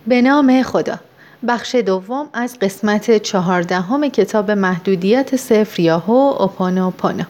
به نام خدا. بخش دوم از قسمت 14 کتاب محدودیت صفر یا هوپونوپونو.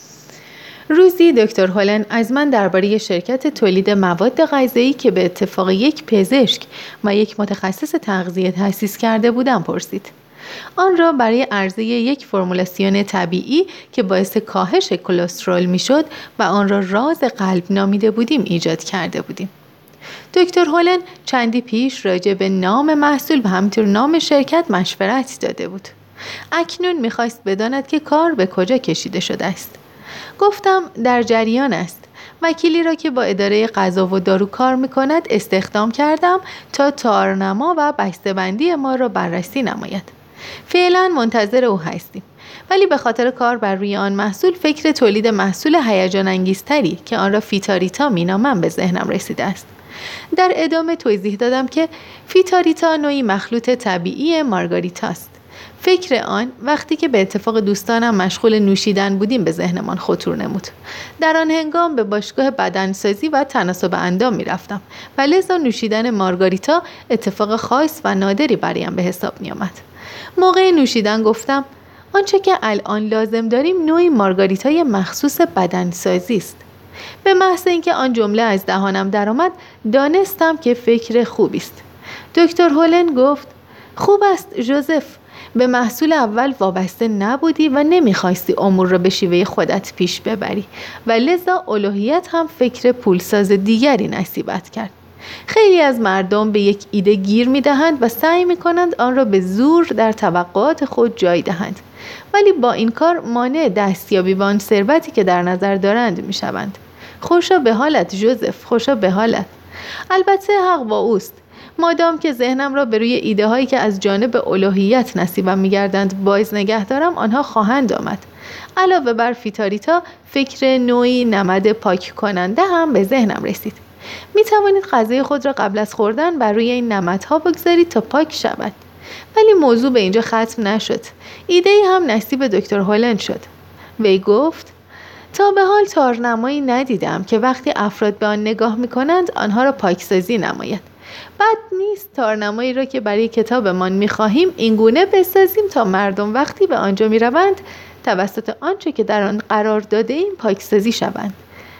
روزی دکتر هولن از من درباره شرکت تولید مواد غذایی که به اتفاق یک پزشک و یک متخصص تغذیه تأسیس کرده بودم پرسید. آن را برای عرضه یک فرمولاسیون طبیعی که باعث کاهش کلسترول میشد و آن را راز قلب نامیده بودیم ایجاد کرده بودیم. دکتر هولن چندی پیش راجع به نام محصول و همینطور نام شرکت مشورت داده بود. اکنون میخواست بداند که کار به کجا کشیده شده است. گفتم در جریان است. وکیلی را که با اداره غذا و دارو کار میکند استخدام کردم تا تارنما و بسته‌بندی ما را بررسی نماید. فعلا منتظر او هستیم. ولی به خاطر کار بر روی آن محصول فکر تولید محصول هیجان انگیزتری که آن را فیتاریتا مینامم به ذهنم رسیده است. در ادامه توضیح دادم که فیتاریتا نوعی مخلوط طبیعی مارگاریتا است. فکر آن وقتی که به اتفاق دوستانم مشغول نوشیدن بودیم به ذهنمان خطور نمود. در آن هنگام به باشگاه بدنسازی و تناسب اندام می رفتم و لذا نوشیدن مارگاریتا اتفاق خاص و نادری برایم به حساب می آمد. موقع نوشیدن گفتم آنچه که الان لازم داریم نوعی مارگاریتای مخصوص بدنسازی است. به محض اینکه آن جمله از دهانم درآمد دانستم که فکر خوبی است. دکتر هولن گفت خوب است ژوزف، به محصول اول وابسته نبودی و نمیخواستی امور را به شیوه خودت پیش ببری و لذا الوهیت هم فکر پولساز دیگری نصیبت کرد. خیلی از مردم به یک ایده گیر میدهند و سعی میکنند آن را به زور در توقعات خود جای دهند، ولی با این کار مانع دستیابی به آن ثروتی که در نظر دارند میشوند. خوشا به حالت ژوزف، خوشا به حالت. البته حق با اوست. مادام که ذهنم را به روی ایده هایی که از جانب الوهیت نصیبم میگردند باز نگه دارم، آنها خواهند آمد. علاوه بر فیتاریتا فکر نوعی نمد پاک کننده هم به ذهنم رسید. می توانید غذای خود را قبل از خوردن بر روی این نمدها بگذارید تا پاک شود. ولی موضوع به اینجا ختم نشد. ایده‌ای هم نصیب دکتر هولن شد. وی گفت تا به حال تارنمایی ندیدم که وقتی افراد به آن نگاه می کنند آنها را پاکسازی نماید. بد نیست تارنمایی را که برای کتابمان می خواهیم اینگونه بسازیم تا مردم وقتی به آنجا می روند توسط آنچه که در آن قرار داده ایم پاکسازی شوند.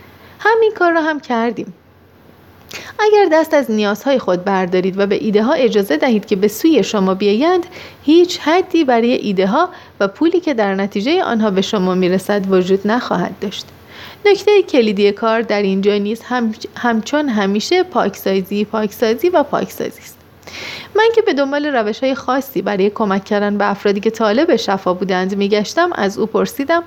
همین کار را هم کردیم. اگر دست از نیازهای خود بردارید و به ایده ها اجازه دهید که به سوی شما بیایند، هیچ حدی برای ایده ها و پولی که در نتیجه آنها به شما میرسد وجود نخواهد داشت. نکته کلیدی کار در اینجا نیز همچون همیشه پاکسازی است. من که به دنبال روش‌های خاصی برای کمک کردن به افرادی که طالب شفا بودند میگشتم، از او پرسیدم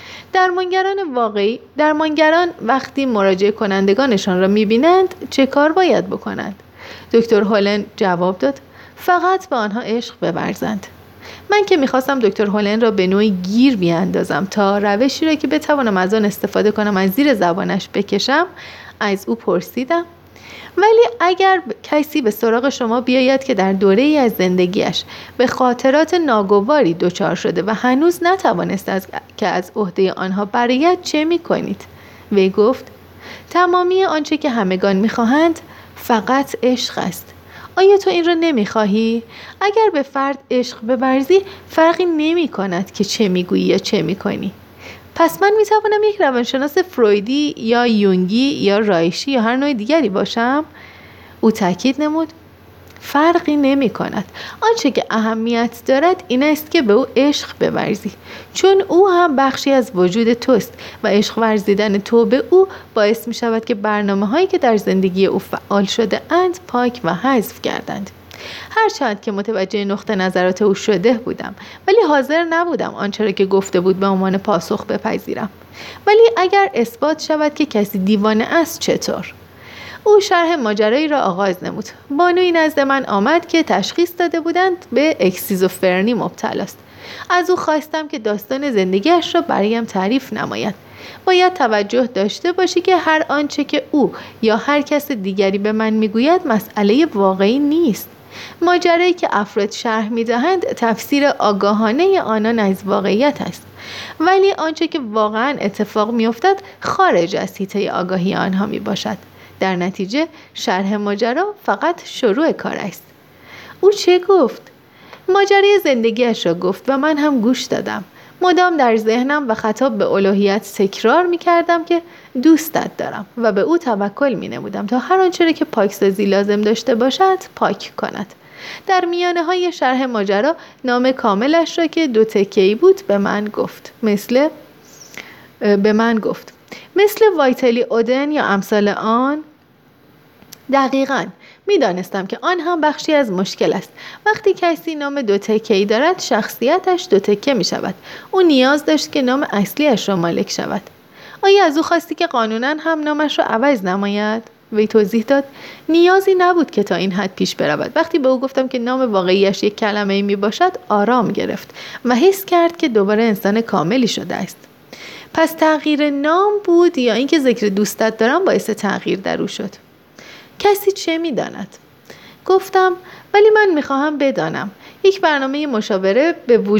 درمانگران وقتی مراجعه کنندگانشان را میبینند چه کار باید بکنند؟ دکتر هولن جواب داد فقط به آنها عشق بورزند. من که میخواستم دکتر هولن را به نوعی گیر بیاندازم تا روشی را که بتوانم از آن استفاده کنم از زیر زبانش بکشم، از او پرسیدم ولی اگر کسی به سراغ شما بیاید که در دوره‌ای از زندگیش به خاطرات ناگواری دچار شده و هنوز نتوانست که از عهده آنها برآید چه می‌کنید؟ وی گفت تمامی آنچه که همگان می‌خواهند فقط عشق است. آیا تو این را نمی‌خواهی؟ اگر به فرد عشق بورزی فرقی نمی‌کند که چه می‌گویی یا چه می‌کنی. پس من میتوانم یک روانشناس فرویدی یا یونگی یا رایشی یا هر نوع دیگری باشم؟ او تاکید نمود فرقی نمی کند. آنچه که اهمیت دارد این است که به او عشق بورزی، چون او هم بخشی از وجود توست و عشق ورزیدن تو به او باعث می شود که برنامه هایی که در زندگی او فعال شده اند پاک و حذف گردند. هرچند که متوجه نقطه نظرات او شده بودم، ولی حاضر نبودم آنچه را که گفته بود به عنوان پاسخ بپذیرم. ولی اگر اثبات شود که کسی دیوانه است چطور؟ او شرح ماجرایی را آغاز نمود. بانوی نزد من آمد که تشخیص داده بودند به اسکیزوفرنی مبتلا است. از او خواستم که داستان زندگیش را برایم تعریف نماید. باید توجه داشته باشی که هر آنچه که او یا هر کس دیگری به من میگوید مسئله واقعی نیست. ماجرایی که افراد شرح می‌دهند تفسیر آگاهانه آنان از واقعیت است، ولی آنچه که واقعا اتفاق می‌افتد خارج از حیطه آگاهی آنها میباشد. در نتیجه شرح ماجرا فقط شروع کار است. او چه گفت؟ ماجرای زندگیش را گفت و من هم گوش دادم. مدام در ذهنم و خطاب به الوهیت تکرار می کردم که دوستت دارم و به او توکل می نمودم تا هر آنچه را که پاکسازی لازم داشته باشد پاک کند. در میانه های شرح ماجرا نام کاملش را که 2 تکه‌ای بود به من گفت. مثل وایتلی اودن یا امثال آن. دقیقاً می دانستم که آن هم بخشی از مشکل است. وقتی کسی نام 2 تکه‌ای دارد شخصیتش 2 تکه می شود. او نیاز داشت که نام اصلیش را مالک شود. آیا از او خواستی که قانوناً هم نامش را عوض نماید؟ وی توضیح داد نیازی نبود که تا این حد پیش برود. وقتی به او گفتم که نام واقعیش 1 کلمه‌ای می باشد آرام گرفت و حس کرد که دوباره انسان کاملی شده است. پس تغییر نام بود یا اینکه ذکر دوستت دارم باعث تغییر در او شد؟ کسی چه می داند؟ گفتم ولی من می خواهم بدانم. یک برنامه مشاوره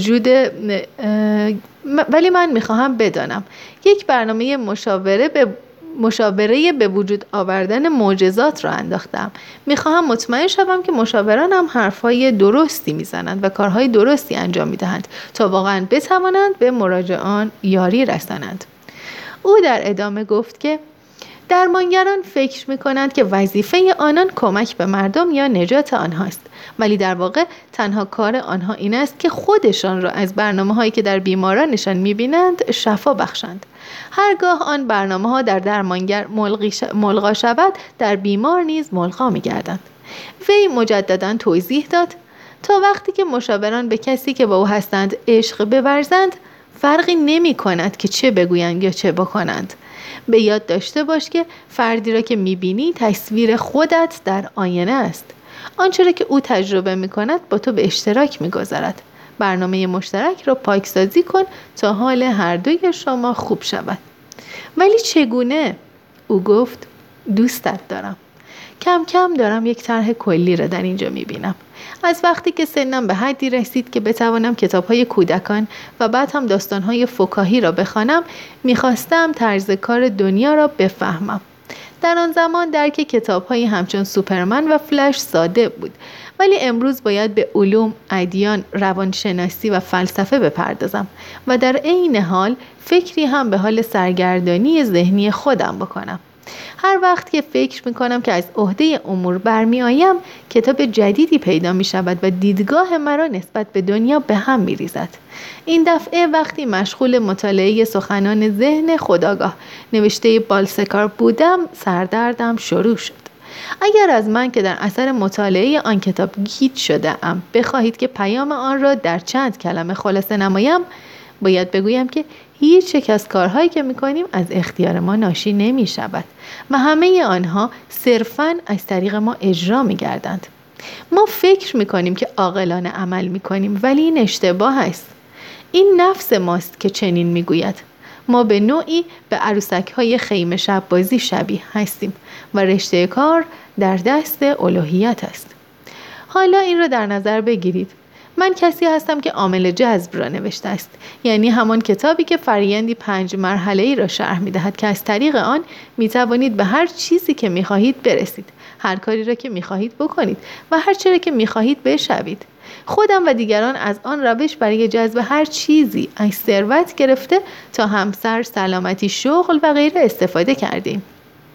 به وجود آوردن معجزات را انداختم. می خواهم مطمئن شوم که مشاورانم حرفهای درستی می زنند و کارهای درستی انجام می دهند تا واقعا بتوانند به مراجعان یاری رسانند. او در ادامه گفت که درمانگران فکر می‌کنند که وظیفه آنان کمک به مردم یا نجات آنهاست، ولی در واقع تنها کار آنها این است که خودشان را از برنامه‌هایی که در بیمارانشان می‌بینند شفا بخشند. هرگاه آن برنامه‌ها در درمانگر ملغا شود، در بیمار نیز ملغا می‌گردند. وی مجدداً توضیح داد تا وقتی که مشاوران به کسی که با او هستند عشق بورزند، فرقی نمی‌کند که چه بگویند یا چه بکنند. به یاد داشته باش که فردی را که می‌بینی تصویر خودت در آینه است. آنچه را که او تجربه می‌کند با تو به اشتراک می‌گذارد. برنامه مشترک را پاکسازی کن تا حال هر دوی شما خوب شود. ولی چگونه؟ او گفت دوستت دارم. کم کم دارم یک طرح کلی را در اینجا می‌بینم. از وقتی که سنم به حدی رسید که بتوانم کتاب‌های کودکان و بعد هم داستان‌های فکاهی را بخوانم، می‌خواستم طرز کار دنیا را بفهمم. در آن زمان درک کتاب‌های همچون سوپرمن و فلش ساده بود، ولی امروز باید به علوم، ادیان، روانشناسی و فلسفه بپردازم و در عین حال فکری هم به حال سرگردانی ذهنی خودم بکنم. هر وقت که فکر میکنم که از عهده امور برمی آیم، کتاب جدیدی پیدا می شود و دیدگاه مرا نسبت به دنیا به هم می ریزد. این دفعه وقتی مشغول مطالعه سخنان ذهن خودآگاه نوشته بالسکار بودم، سردردم شروع شد. اگر از من که در اثر مطالعه آن کتاب گیج شده ام بخواهید که پیام آن را در چند کلمه خلاصه نمایم، باید بگویم که هیچ یک از کارهایی که میکنیم از اختیار ما ناشی نمی شود و همه آنها صرفاً از طریق ما اجرا می گردند. ما فکر میکنیم که عاقلانه عمل میکنیم، ولی این اشتباه است. این نفس ماست که چنین میگوید. ما به نوعی به عروسک‌های خیمه شب بازی شبیه هستیم و رشته کار در دست الوهیت است. حالا این را در نظر بگیرید. من کسی هستم که عامل جذب را نوشته است، یعنی همان کتابی که فرآیندی 5 مرحله‌ای را شرح می‌دهد که از طریق آن می‌توانید به هر چیزی که می‌خواهید برسید، هر کاری را که می‌خواهید بکنید و هر چیزی که می‌خواهید بشوید. خودم و دیگران از آن روش برای جذب هر چیزی از ثروت گرفته تا همسر، سلامتی، شغل و غیره استفاده کردیم.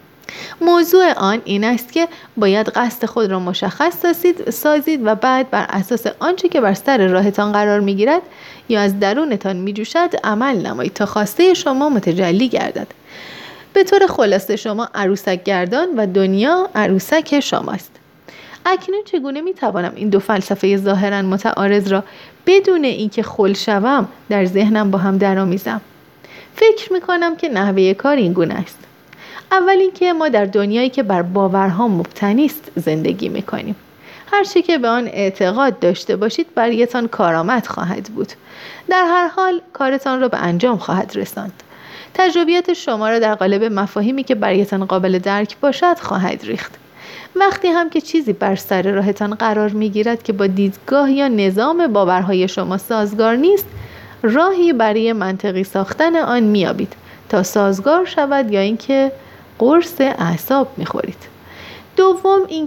موضوع آن این است که باید قصد خود را مشخص سازید و بعد بر اساس آنچه که بر سر راهتان قرار می‌گیرد یا از درونتان می‌جوشد عمل نمایید تا خواسته شما متجلی گردد. به طور خلاصه شما عروسک گردان و دنیا عروسک شماست. اکنون چگونه می‌توانم این 2 فلسفه ظاهراً متعارض را بدون اینکه خل شوم در ذهنم با هم درآمیزم؟ فکر می‌کنم که نحوه کار این گونه است. اول اینکه ما در دنیایی که بر باورها مبتنی است زندگی می‌کنیم. هر چه که به آن اعتقاد داشته باشید برایتان کارآمد خواهد بود. در هر حال کارتان را به انجام خواهد رساند. تجربیات شما را در قالب مفاهیمی که برایتان قابل درک باشد خواهد ریخت. وقتی هم که چیزی بر سر راهتان قرار می‌گیرد که با دیدگاه یا نظام باورهای شما سازگار نیست، راهی برای منطقی ساختن آن می‌یابید تا سازگار شود یا اینکه قرص اعصاب می‌خورید. دوم اینکه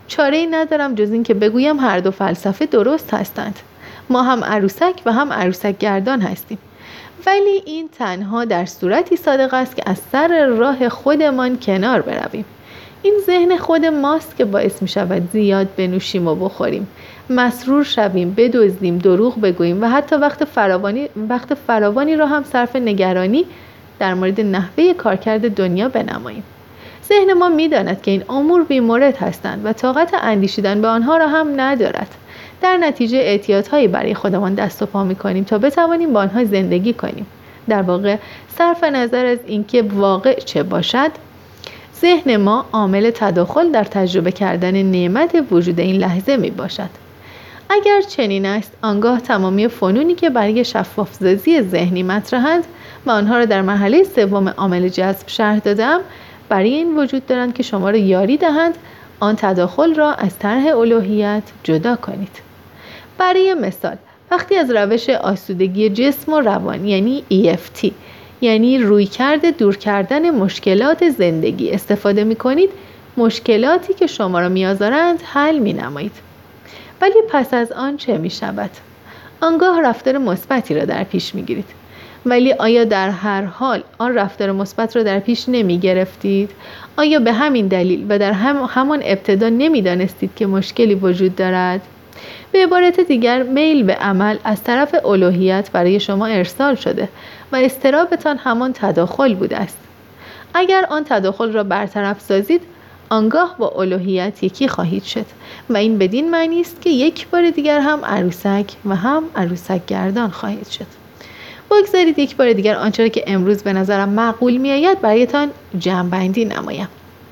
چاره‌ای ندارم جز این که بگویم هر دو فلسفه درست هستند. ما هم عروسک و هم عروسک گردان هستیم. ولی این تنها در صورتی صادق است که از سر راه خودمان کنار برویم. این ذهن خود ماست که باعث می شود زیاد بنوشیم و بخوریم، مسرور شویم، بدزدیم، دروغ بگوییم و حتی وقت فراوانی را هم صرف نگرانی در مورد نحوه کارکرد دنیا بنماییم. ذهن ما می داند که این امور بی‌مورد هستند و طاقت اندیشیدن به آنها را هم ندارد. در نتیجه احتیاط‌هایی برای خودمان دست و پا می‌کنیم تا بتوانیم با آنها زندگی کنیم. در واقع صرف نظر از اینکه واقع چه باشد، ذهن ما عامل تداخل در تجربه کردن نعمت وجود این لحظه میباشد. اگر چنین است، آنگاه تمامی فنونی که برای شفاف‌سازی ذهنی مطرحند و آنها را در مرحله سوم عامل جذب شرح دادم، برای این وجود دارند که شما را یاری دهند آن تداخل را از طرح الوهیت جدا کنید. برای مثال، وقتی از روش آسودگی جسم و روان یعنی EFT یعنی رویکرد دور کردن مشکلات زندگی استفاده می کنید، مشکلاتی که شما را می آزارند حل می نمایید. ولی پس از آن چه می شود؟ آنگاه رفتار مثبتی را در پیش می گیرید. ولی آیا در هر حال آن رفتار مثبت را در پیش نمی گرفتید؟ آیا به همین دلیل و در همان ابتدا نمی دانستید که مشکلی وجود دارد؟ به عبارت دیگر، میل به عمل از طرف الوهیت برای شما ارسال شده و اضطرابتان همان تداخل بوده است. اگر آن تداخل را برطرف سازید، آنگاه با الوهیت یکی خواهید شد و این بدین معنی است که یک بار دیگر هم عروسک و هم عروسک گردان خواهید شد. بگذارید یک بار دیگر آنچه را که امروز به نظرم معقول می آید برایتان جمع‌بندی نمایم.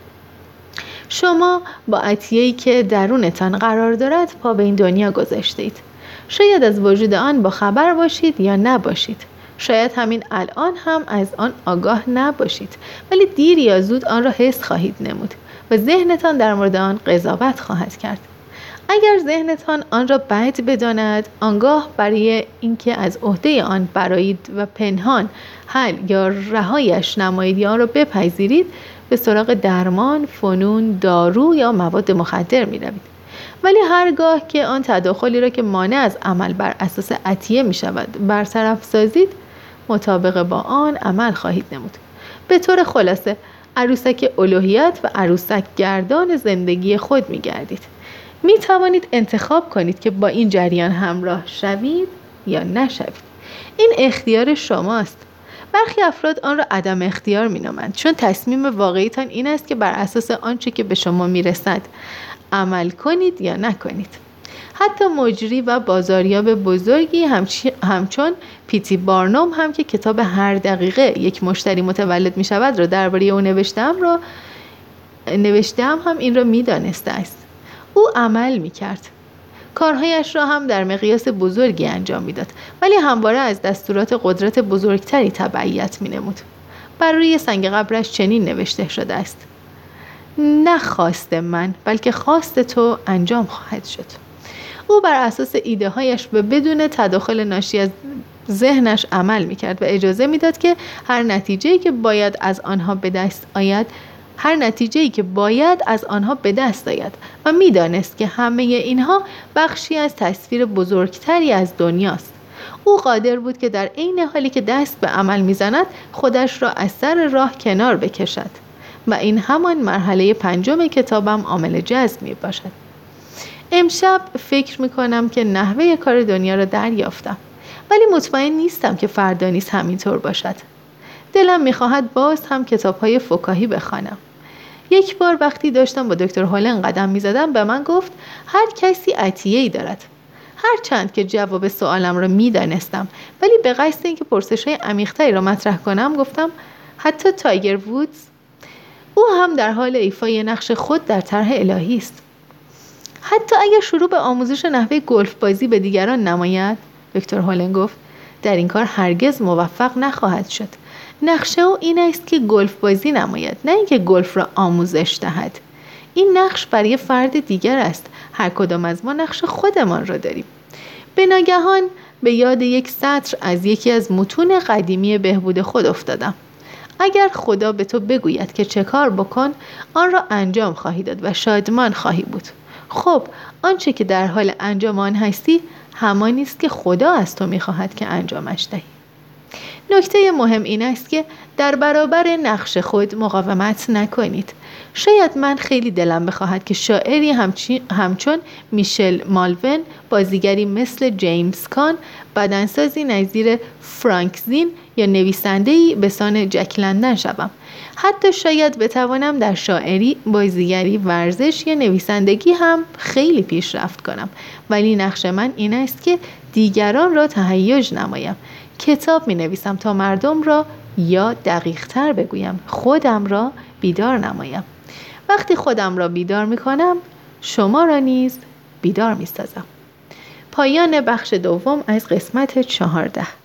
شما با عطیه‌ای که درونتان قرار دارد پا به این دنیا گذاشتید. شاید از وجود آن با خبر باشید یا نباشید. شاید همین الان هم از آن آگاه نباشید، ولی دیر یا زود آن را حس خواهید نمود و ذهنتان در مورد آن قضاوت خواهد کرد. اگر ذهنتان آن را بد بداند، آنگاه برای اینکه از عهده آن برآیید و پنهان حل یا رهایش نمایید یا آن را بپذیرید، به سراغ درمان، فنون، دارو یا مواد مخدر می روید. ولی هرگاه که آن تداخلی را که مانع از عمل بر اساس عطیه می شود برطرف سازید، مطابق با آن عمل خواهید نمود. به طور خلاصه، عروسک الوهیت و عروسک گردان زندگی خود می گردید. می توانید انتخاب کنید که با این جریان همراه شوید یا نشوید. این اختیار شماست. برخی افراد آن را عدم اختیار می نامند، چون تصمیم واقعیتان این است که بر اساس آنچه که به شما می رسد عمل کنید یا نکنید. حتی مجری و بازاریاب بزرگی همچون پیتی بارنوم هم که کتاب هر دقیقه یک مشتری متولد می شود را درباره او نوشتم هم این را می دانسته است. او عمل می کرد. کارهایش را هم در مقیاس بزرگی انجام می داد، ولی همواره از دستورات قدرت بزرگتری تبعیت می نمود. بر روی سنگ قبرش چنین نوشته شده است: نه خواست من، بلکه خواست تو انجام خواهد شد. او بر اساس ایده هایش و بدون تداخل ناشی از ذهنش عمل می کرد و اجازه می داد که هر نتیجه‌ای که باید از آنها به دست آید و می دانست که همه اینها بخشی از تصویر بزرگتری از دنیاست. او قادر بود که در عین حالی که دست به عمل می زند خودش را از سر راه کنار بکشد و این همان مرحله 5 کتابم عامل جذب می باشد. امشب فکر می کنم که نحوه کار دنیا را دریافتم، ولی مطمئن نیستم که فردا نیز همینطور باشد. دلم می خواهد باز هم کتاب‌های فکاهی بخوانم. یک بار وقتی داشتم با دکتر هولن قدم می زدم به من گفت هر کسی عطیه‌ای دارد. هرچند که جواب سوالم را می دانستم، ولی به قصد اینکه پرسش‌های عمیق‌تری را مطرح کنم گفتم حتی تایگر وودز. او هم در حال ایفای نقش خود در طرح الهی است. حتی اگر شروع به آموزش نحوه گلف بازی به دیگران نماید، دکتر هولن گفت، در این کار هرگز موفق نخواهد شد. نقشه او این است که گلف بازی نماید، نه اینکه گلف را آموزش دهد. این نقش برای فرد دیگر است. هر کدام از ما نقش خودمان را داریم. به ناگهان به یاد یک سطر از یکی از متون قدیمی بهبود خود افتادم. اگر خدا به تو بگوید که چه کار بکن، آن را انجام خواهی داد و شادمان خواهی بود. خب آنچه که در حال انجام آن هستی همانی است که خدا از تو می‌خواهد که انجامش دهی. نکته مهم این است که در برابر نقش خود مقاومت نکنید. شاید من خیلی دلم بخواهد که شاعری همچون میشل مالون، بازیگری مثل جیمز کان، بدنسازی نظیر فرانک زین یا نویسنده‌ای به سان جک لندن شوم. حتی شاید بتوانم در شاعری، بازیگری، ورزش یا نویسندگی هم خیلی پیشرفت کنم، ولی نقش من این است که دیگران را تهیج نمایم. کتاب می نویسم تا مردم را، یا دقیق تر بگویم خودم را بیدار نمایم. وقتی خودم را بیدار می کنم، شما را نیز بیدار می سازم. پایان بخش دوم از قسمت 14.